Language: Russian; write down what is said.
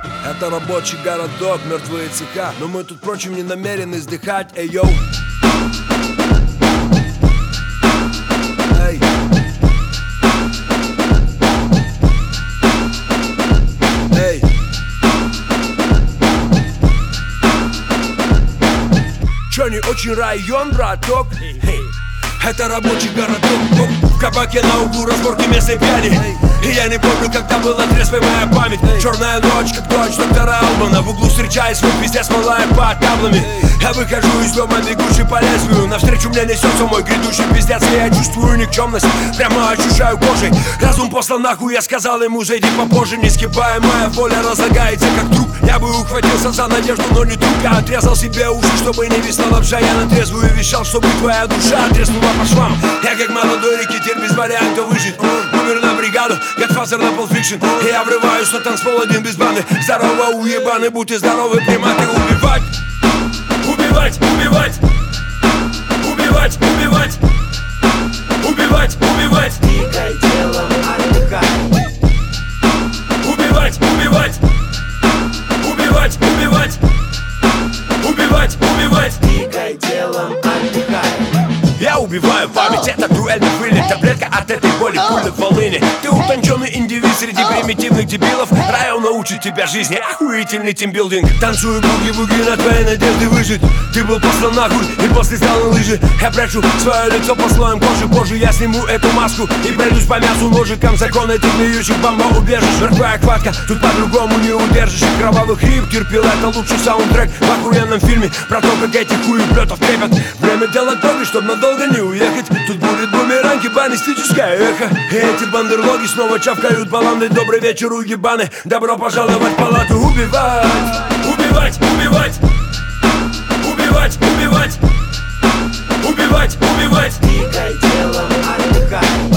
Это рабочий городок, мертвые цеха, но мы тут, впрочем, не намерены сдыхать. Эй, йоу. Эй. Эй. Чё, не очень район, браток? Это рабочий городок. В кабаке на углу разборки местной пьяни. И я не помню, когда была трезвая моя память. Черная ночь, как дочь доктора Албана. В углу встречаюсь, свой пиздец малая под таблами. Я выхожу из дома, бегущий по лезвию. Навстречу мне несется мой грядущий пиздец. И я чувствую никчемность, прямо ощущаю кожей. Разум послал нахуй, я сказал ему, зайди попозже. Нескипаемая воля разлагается, как труп. Я бы ухватился за надежду, но не друг. Я отрезал себе уши, чтобы не висла лапша. Я на трезвую вещал, чтобы твоя душа треснула по швам. Я как молодой рекетир без варианта выжить. Умер на бригаду, Godfather на Pulp Fiction. И я врываюсь на танцпол один без баны. Здорово, уебаны, будьте здоровы, приматы. Убивать, убивать, убивать, убивать, убивать, убивать, убивать. Двигай телом, отдыхай. Убивать, убивать, убивать, убивать, убивать, убивать. Двигай телом, отдыхай. Я убиваю память, это дуэльный вылет. Таблетка от этой боли, пуля в волыне. Ты утонченный индивид среди примитивных дебилов. Район научит тебя жизни, охуительный тимбилдинг. Танцую буги-буги на твоей надежде выжить. Ты был послан нахуй и после стал на лыжи. Я прячу свое лицо по слоям кожи. Позже я сниму эту маску и пройдусь по мясу ножиком. Закон этих гниющих бомбоубежищ. Мертвая хватка, тут по-другому не удержишь. И кровавый хрип терпел, это лучший саундтрек в охуенном фильме про то, как этих хуеплетов крепят. Время делать ноги, чтоб надолго не уехать. Тут будет бумеранг, ебанистическое эхо. И эти бандерлоги снова чавкают баланды. Добрый вечер, уебаны, добро пожаловать в палату. Убивать, убивать, убивать, убивать, убивать, убивать, убивать. Двигай телом, отдыхай.